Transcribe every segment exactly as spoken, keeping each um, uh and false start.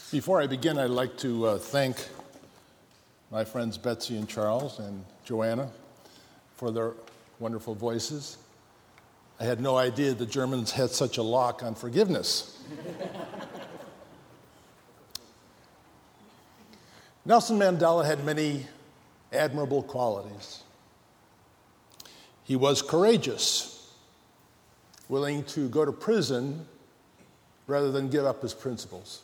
Before I begin, I'd like to uh, thank my friends Betsy and Charles and Joanna for their wonderful voices. I had no idea the Germans had such a lock on forgiveness. Nelson Mandela had many admirable qualities. He was courageous, willing to go to prison rather than give up his principles.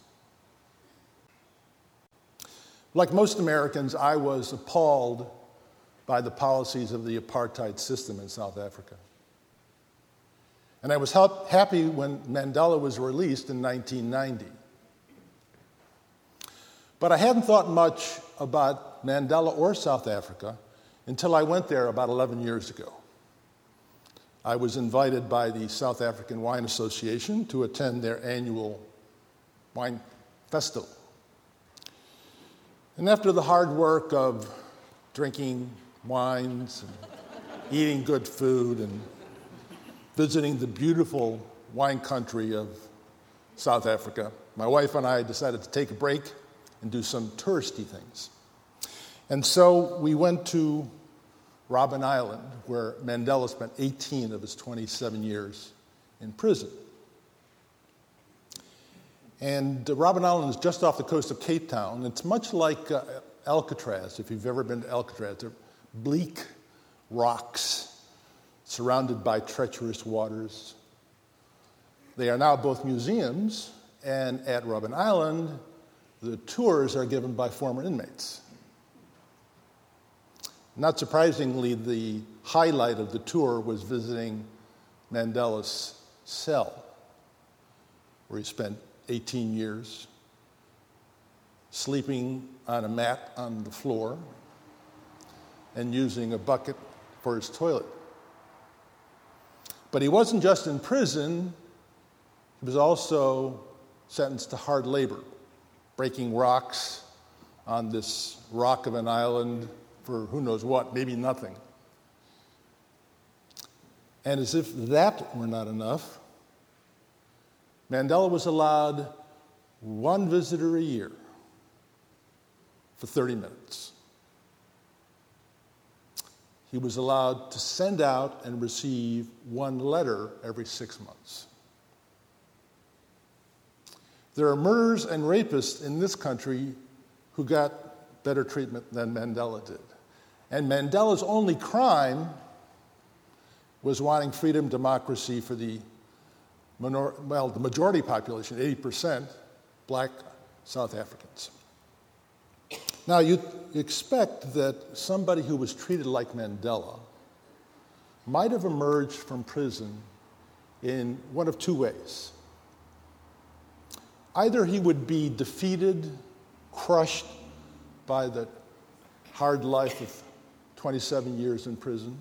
Like most Americans, I was appalled by the policies of the apartheid system in South Africa. And I was help, happy when Mandela was released in nineteen ninety. But I hadn't thought much about Mandela or South Africa until I went there about eleven years ago. I was invited by the South African Wine Association to attend their annual wine festival. And after the hard work of drinking wines and eating good food and visiting the beautiful wine country of South Africa, my wife and I decided to take a break and do some touristy things. And so we went to Robben Island, where Mandela spent eighteen of his twenty-seven years in prison. And uh, Robben Island is just off the coast of Cape Town. It's much like uh, Alcatraz, if you've ever been to Alcatraz. They're bleak rocks surrounded by treacherous waters. They are now both museums, and at Robben Island, the tours are given by former inmates. Not surprisingly, the highlight of the tour was visiting Mandela's cell, where he spent eighteen years, sleeping on a mat on the floor and using a bucket for his toilet. But he wasn't just in prison, he was also sentenced to hard labor, breaking rocks on this rock of an island for who knows what, maybe nothing. And as if that were not enough, Mandela was allowed one visitor a year for thirty minutes. He was allowed to send out and receive one letter every six months. There are murderers and rapists in this country who got better treatment than Mandela did. And Mandela's only crime was wanting freedom, democracy for the minor, well, the majority population, eighty percent, black South Africans. Now, you'd expect that somebody who was treated like Mandela might have emerged from prison in one of two ways. Either he would be defeated, crushed by the hard life of twenty-seven years in prison,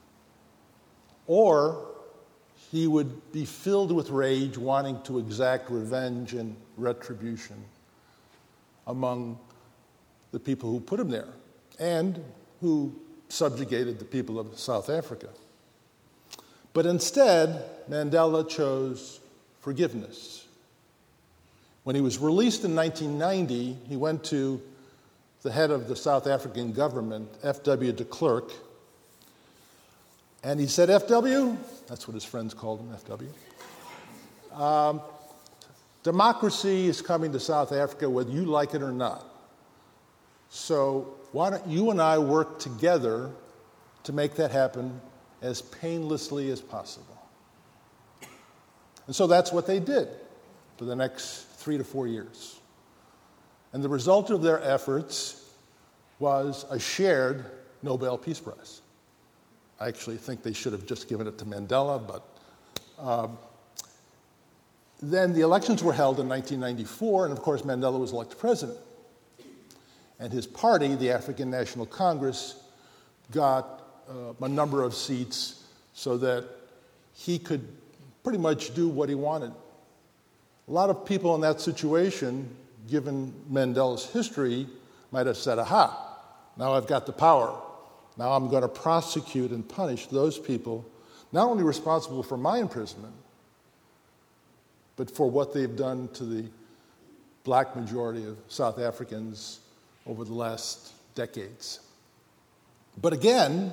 or he would be filled with rage, wanting to exact revenge and retribution among the people who put him there and who subjugated the people of South Africa. But instead, Mandela chose forgiveness. When he was released in nineteen ninety, he went to the head of the South African government, F W de Klerk, and he said, F W, that's what his friends called him, F W, um, democracy is coming to South Africa whether you like it or not. So why don't you and I work together to make that happen as painlessly as possible? And so that's what they did for the next three to four years. And the result of their efforts was a shared Nobel Peace Prize. I actually think they should have just given it to Mandela, but um, then the elections were held in nineteen ninety-four, and of course Mandela was elected president. And his party, the African National Congress, got uh, a number of seats so that he could pretty much do what he wanted. A lot of people in that situation, given Mandela's history, might have said, aha, now I've got the power. Now I'm going to prosecute and punish those people, not only responsible for my imprisonment, but for what they've done to the black majority of South Africans over the last decades. But again,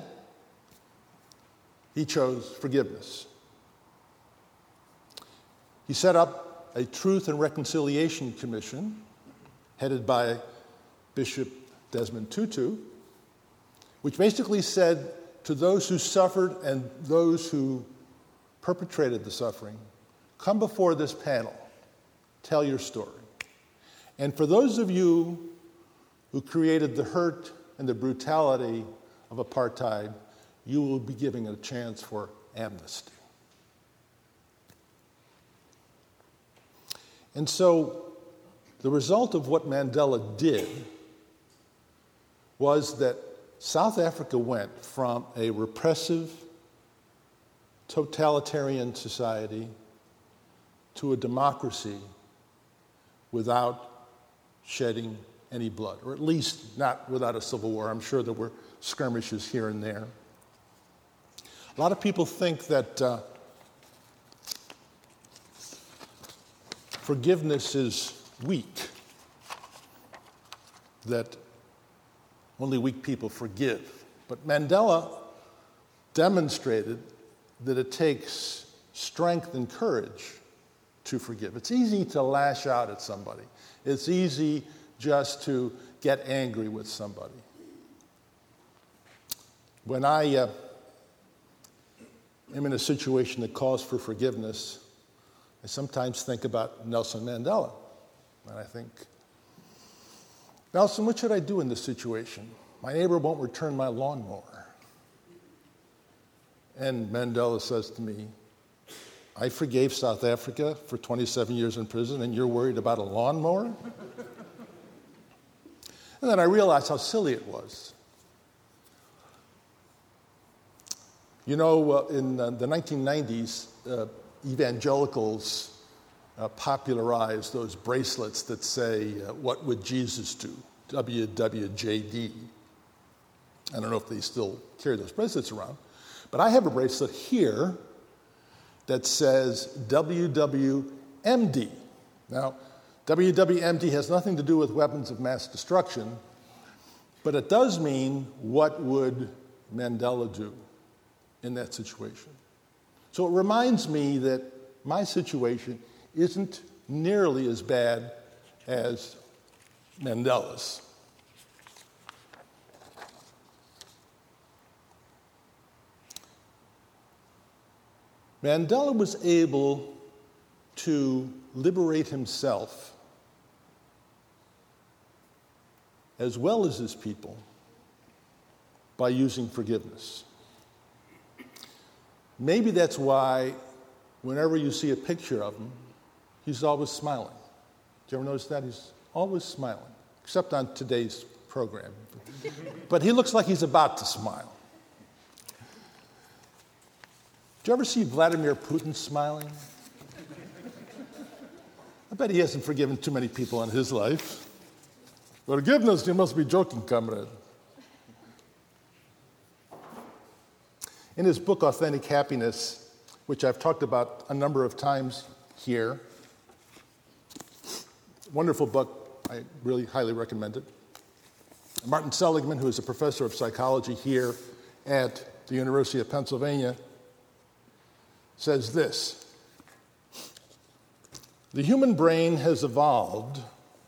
he chose forgiveness. He set up a Truth and Reconciliation Commission headed by Bishop Desmond Tutu, which basically said to those who suffered and those who perpetrated the suffering, come before this panel, tell your story. And for those of you who created the hurt and the brutality of apartheid, you will be given a chance for amnesty. And so the result of what Mandela did was that South Africa went from a repressive, totalitarian society to a democracy without shedding any blood, or at least not without a civil war. I'm sure there were skirmishes here and there. A lot of people think that uh, forgiveness is weak, that only weak people forgive. But Mandela demonstrated that it takes strength and courage to forgive. It's easy to lash out at somebody. It's easy just to get angry with somebody. When I uh, am in a situation that calls for forgiveness, I sometimes think about Nelson Mandela. And I think, Nelson, what should I do in this situation? My neighbor won't return my lawnmower. And Mandela says to me, I forgave South Africa for twenty-seven years in prison, and you're worried about a lawnmower? And then I realized how silly it was. You know, uh, in uh, the nineteen nineties, uh, evangelicals uh, popularized those bracelets that say, uh, what would Jesus do? W W J D. I don't know if they still carry those bracelets around. But I have a bracelet here that says W W M D. Now, W W M D has nothing to do with weapons of mass destruction, but it does mean what would Mandela do in that situation. So it reminds me that my situation isn't nearly as bad as Mandela's. Mandela was able to liberate himself as well as his people by using forgiveness. Maybe that's why whenever you see a picture of him, he's always smiling. Did you ever notice that? He's always smiling, except on today's program. But he looks like he's about to smile. Did you ever see Vladimir Putin smiling? I bet he hasn't forgiven too many people in his life. Forgiveness, you must be joking, comrade. In his book, Authentic Happiness, which I've talked about a number of times here, wonderful book, I really highly recommend it. Martin Seligman, who is a professor of psychology here at the University of Pennsylvania, says this: the human brain has evolved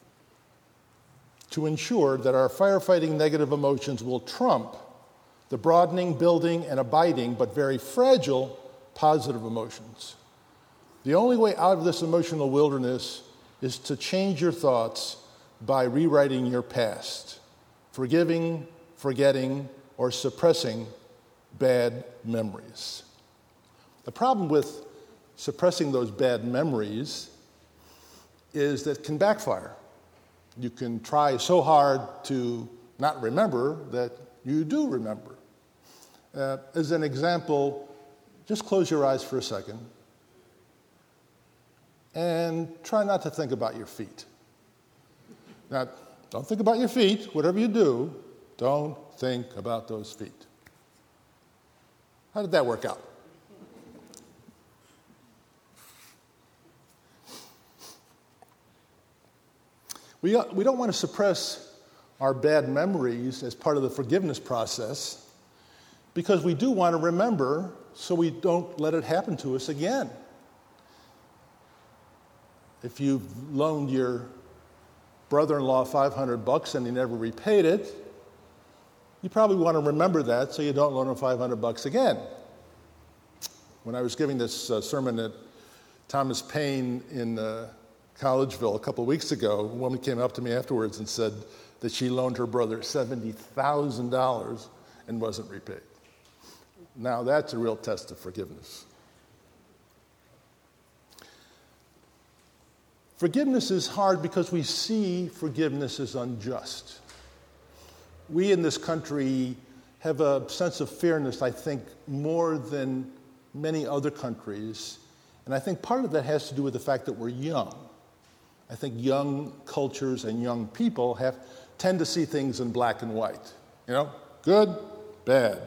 to ensure that our firefighting negative emotions will trump the broadening, building, and abiding, but very fragile, positive emotions. The only way out of this emotional wilderness is to change your thoughts by rewriting your past, forgiving, forgetting, or suppressing bad memories. The problem with suppressing those bad memories is that it can backfire. You can try so hard to not remember that you do remember. Uh, as an example, just close your eyes for a second and try not to think about your feet. Now, don't think about your feet. Whatever you do, don't think about those feet. How did that work out? We, we don't want to suppress our bad memories as part of the forgiveness process because we do want to remember so we don't let it happen to us again. If you've loaned your brother-in-law five hundred bucks and he never repaid it, you probably want to remember that so you don't loan him five hundred bucks again. When I was giving this uh, sermon at Thomas Paine in uh, Collegeville a couple of weeks ago, a woman came up to me afterwards and said that she loaned her brother seventy thousand dollars and wasn't repaid. Now that's a real test of forgiveness. Forgiveness is hard because we see forgiveness as unjust. We in this country have a sense of fairness, I think, more than many other countries. And I think part of that has to do with the fact that we're young. I think young cultures and young people have tend to see things in black and white. You know, good, bad.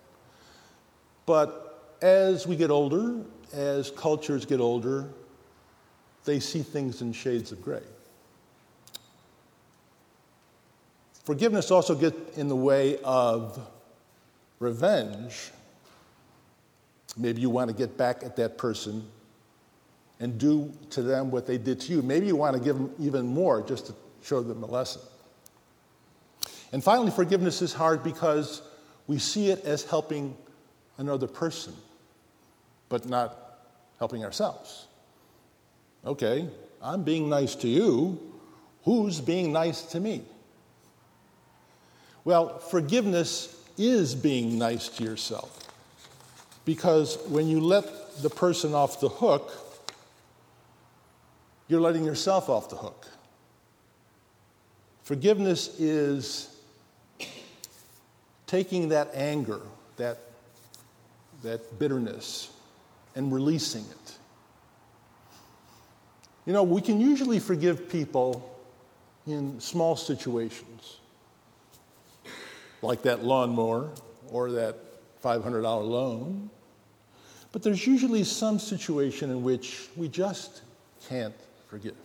But as we get older, as cultures get older, they see things in shades of gray. Forgiveness also gets in the way of revenge. Maybe you want to get back at that person and do to them what they did to you. Maybe you want to give them even more just to show them a lesson. And finally, forgiveness is hard because we see it as helping another person, but not helping ourselves. Okay, I'm being nice to you. Who's being nice to me? Well, forgiveness is being nice to yourself. Because when you let the person off the hook, you're letting yourself off the hook. Forgiveness is taking that anger, that, that bitterness, and releasing it. You know, we can usually forgive people in small situations, like that lawnmower or that five hundred dollars loan. But there's usually some situation in which we just can't forgive.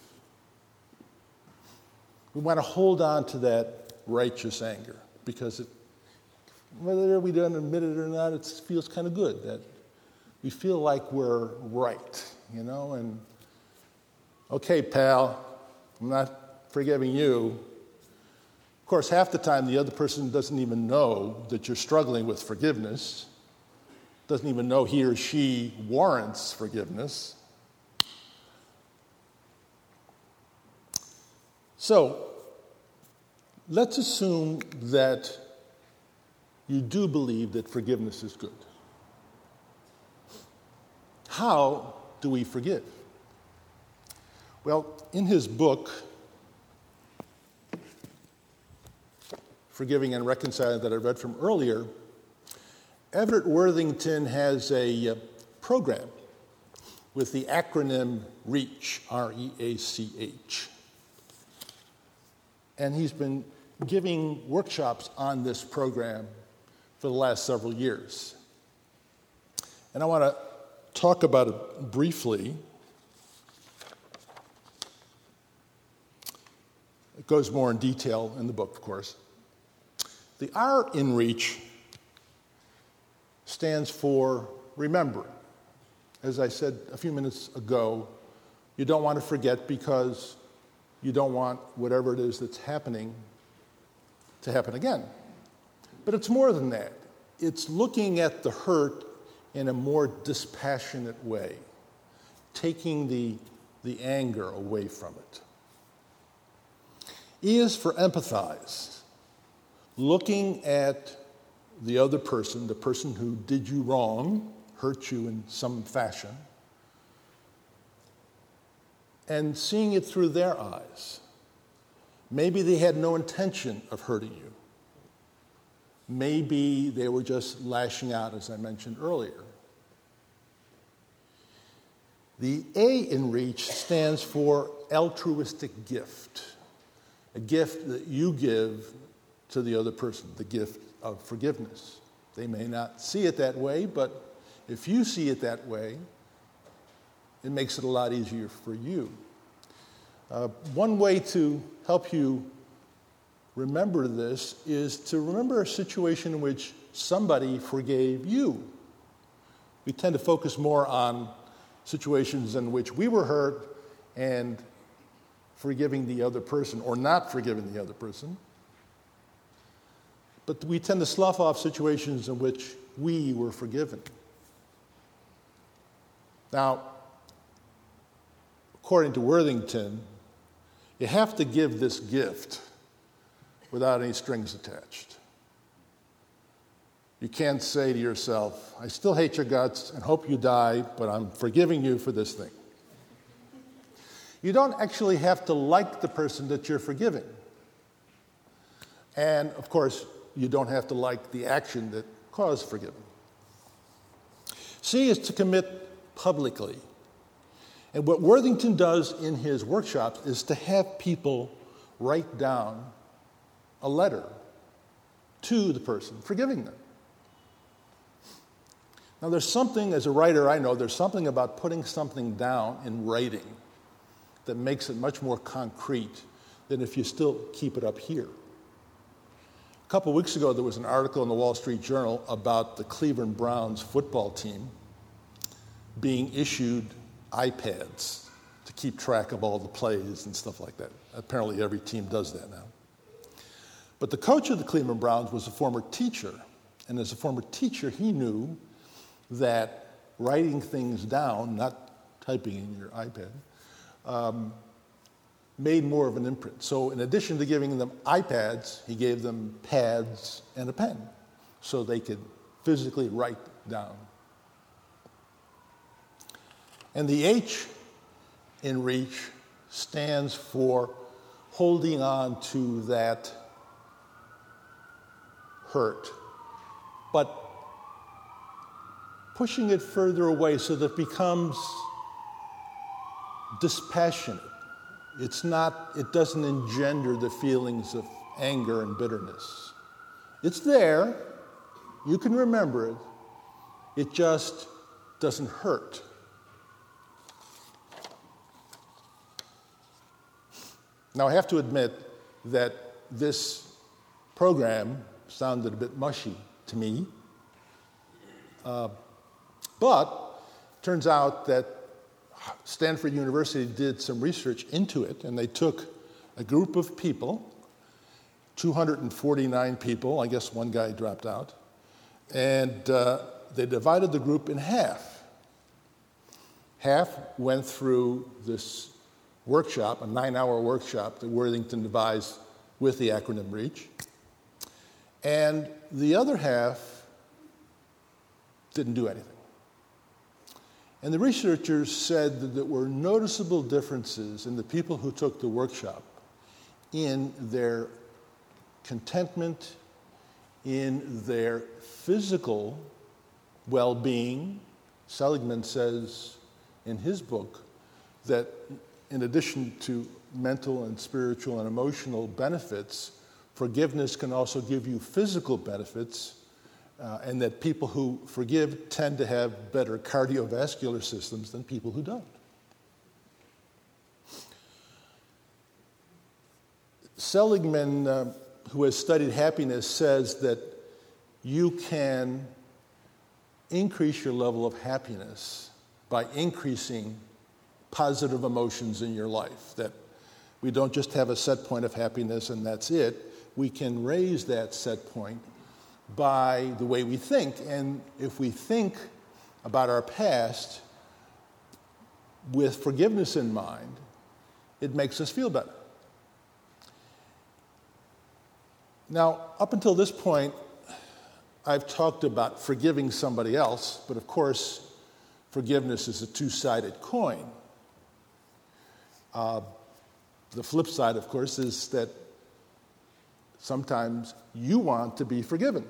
We want to hold on to that righteous anger because it, whether we don't admit it or not, it feels kind of good that we feel like we're right, you know, and okay, pal, I'm not forgiving you. Of course, half the time the other person doesn't even know that you're struggling with forgiveness, doesn't even know he or she warrants forgiveness. So, let's assume that you do believe that forgiveness is good. How do we forgive? Well, in his book, Forgiving and Reconciling, that I read from earlier, Everett Worthington has a uh, program with the acronym REACH, R E A C H. And he's been giving workshops on this program for the last several years. And I want to talk about it briefly. It goes more in detail in the book, of course. The R in REACH stands for remembering. As I said a few minutes ago, you don't want to forget because you don't want whatever it is that's happening to happen again. But it's more than that. It's looking at the hurt in a more dispassionate way, taking the, the anger away from it. E is for empathize, looking at the other person, the person who did you wrong, hurt you in some fashion, and seeing it through their eyes. Maybe they had no intention of hurting you. Maybe they were just lashing out, as I mentioned earlier. The A in REACH stands for altruistic gift, a gift that you give to the other person, the gift of forgiveness. They may not see it that way, but if you see it that way, it makes it a lot easier for you. Uh, one way to help you remember this is to remember a situation in which somebody forgave you. We tend to focus more on situations in which we were hurt and forgiving the other person or not forgiving the other person. But we tend to slough off situations in which we were forgiven. Now, according to Worthington, you have to give this gift without any strings attached. You can't say to yourself, I still hate your guts and hope you die, but I'm forgiving you for this thing. You don't actually have to like the person that you're forgiving. And, of course, you don't have to like the action that caused forgiving. C is to commit publicly. And what Worthington does in his workshops is to have people write down a letter to the person forgiving them. Now, there's something, as a writer, I know, there's something about putting something down in writing that makes it much more concrete than if you still keep it up here. A couple weeks ago, there was an article in the Wall Street Journal about the Cleveland Browns football team being issued iPads to keep track of all the plays and stuff like that. Apparently, every team does that now. But the coach of the Cleveland Browns was a former teacher, and as a former teacher, he knew that writing things down, not typing in your iPad, um, made more of an imprint. So in addition to giving them iPads, he gave them pads and a pen so they could physically write down. And the H in REACH stands for holding on to that hurt, but pushing it further away so that it becomes dispassionate. It's not, it doesn't engender the feelings of anger and bitterness. It's there, you can remember it, it just doesn't hurt. Now, I have to admit that this program sounded a bit mushy to me, uh, but it turns out that Stanford University did some research into it, and they took a group of people, two hundred forty-nine people, I guess one guy dropped out, and uh, they divided the group in half. Half went through this workshop, a nine-hour workshop that Worthington devised with the acronym REACH, and the other half didn't do anything. And the researchers said that there were noticeable differences in the people who took the workshop in their contentment, in their physical well-being. Seligman says in his book that in addition to mental and spiritual and emotional benefits, forgiveness can also give you physical benefits, uh, and that people who forgive tend to have better cardiovascular systems than people who don't. Seligman, uh, who has studied happiness, says that you can increase your level of happiness by increasing positive emotions in your life, that we don't just have a set point of happiness and that's it. We can raise that set point by the way we think. And if we think about our past with forgiveness in mind, it makes us feel better. Now, up until this point, I've talked about forgiving somebody else, but of course, forgiveness is a two-sided coin. Uh, the flip side, of course, is that sometimes you want to be forgiven.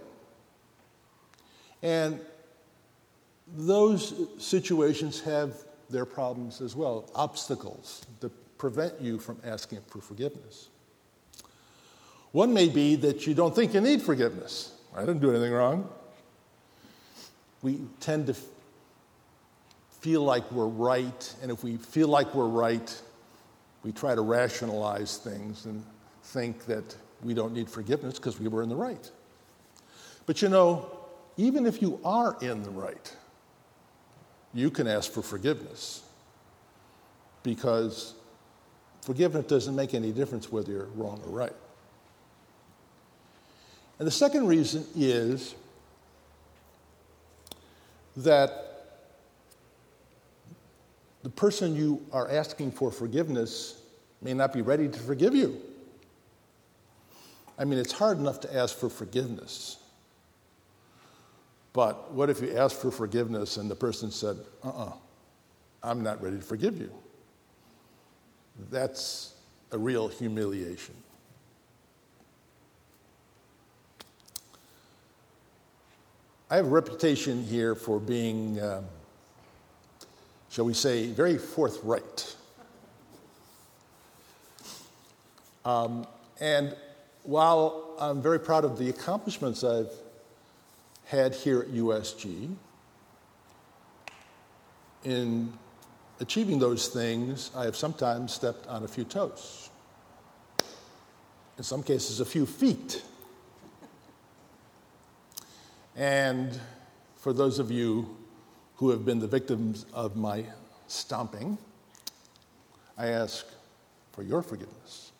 And those situations have their problems as well, obstacles that prevent you from asking for forgiveness. One may be that you don't think you need forgiveness. I didn't do anything wrong. We tend to f- feel like we're right, and if we feel like we're right, we try to rationalize things and think that we don't need forgiveness because we were in the right. But you know, even if you are in the right, you can ask for forgiveness, because forgiveness doesn't make any difference whether you're wrong or right. And the second reason is that the person you are asking for forgiveness may not be ready to forgive you. I mean, it's hard enough to ask for forgiveness. But what if you ask for forgiveness and the person said, uh-uh, I'm not ready to forgive you? That's a real humiliation. I have a reputation here for being, um, shall we say, very forthright. Um, and while I'm very proud of the accomplishments I've had here at U S G, in achieving those things, I have sometimes stepped on a few toes. In some cases, a few feet. And for those of you who have been the victims of my stomping, I ask for your forgiveness.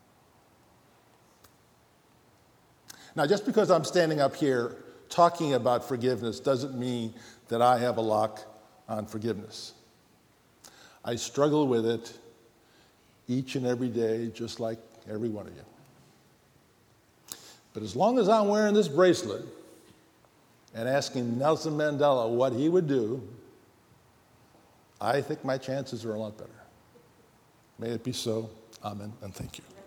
Now, just because I'm standing up here talking about forgiveness doesn't mean that I have a lock on forgiveness. I struggle with it each and every day, just like every one of you. But as long as I'm wearing this bracelet and asking Nelson Mandela what he would do, I think my chances are a lot better. May it be so. Amen, and thank you.